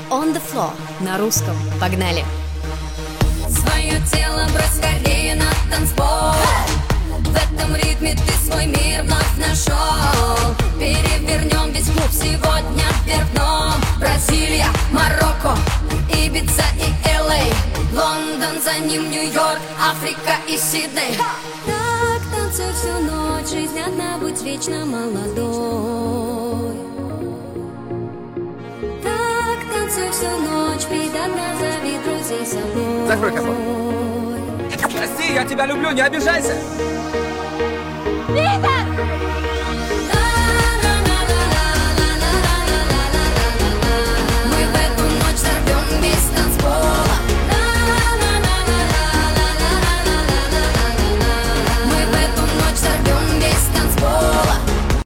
On the Floor на русском. Погнали! Свое тело брось скорее на танцпол. В этом ритме ты свой мир вновь нашел. Перевернем весь клуб сегодня вверх дном. Бразилия, Марокко, Ибица и Л.А., Лондон, за ним Нью-Йорк, Африка и Сидней. Так танцуй всю ночь, жизнь одна, будь вечно молодой. Так танцуй всю ночь, пей до дна, зови друзей с собой. Закрой капот. Прости, я тебя люблю, не обижайся. Вита!